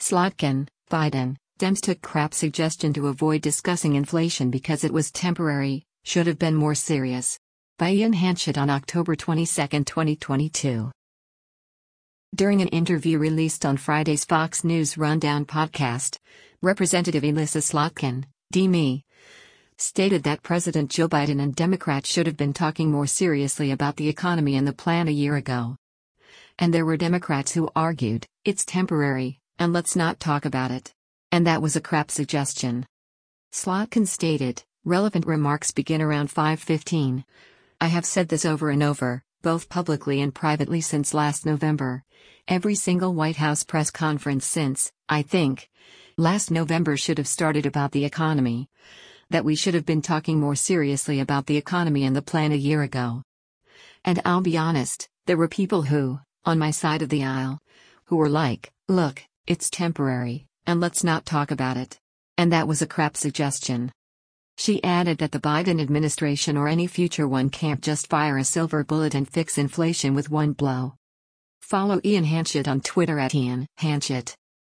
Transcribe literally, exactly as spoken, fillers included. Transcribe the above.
Slotkin, Biden, Dems took crap suggestion to avoid discussing inflation because it was temporary, should have been more serious. By Ian Hanchett on October twenty-second, twenty twenty-two. During an interview released on Friday's Fox News Rundown podcast, Representative Elissa Slotkin, D M E, stated that President Joe Biden and Democrats should have been talking more seriously about the economy and the plan a year ago. And there were Democrats who argued, it's temporary, and let's not talk about it. And that was a crap suggestion. Slotkin stated, relevant remarks begin around five fifteen. I have said this over and over, both publicly and privately since last November. Every single White House press conference since, I think, last November should have started about the economy. That we should have been talking more seriously about the economy and the plan a year ago. And I'll be honest, there were people who, on my side of the aisle, who were like, look, it's temporary, and let's not talk about it. And that was a crap suggestion. She added that the Biden administration or any future one can't just fire a silver bullet and fix inflation with one blow. Follow Ian Hanchett on Twitter at Ian Hanchett.